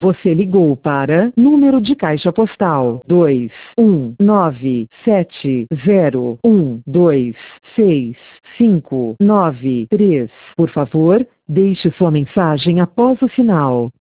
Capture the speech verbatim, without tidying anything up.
Você ligou para número de caixa postal dois um nove sete zero um dois seis cinco nove três. Por favor, deixe sua mensagem após o sinal.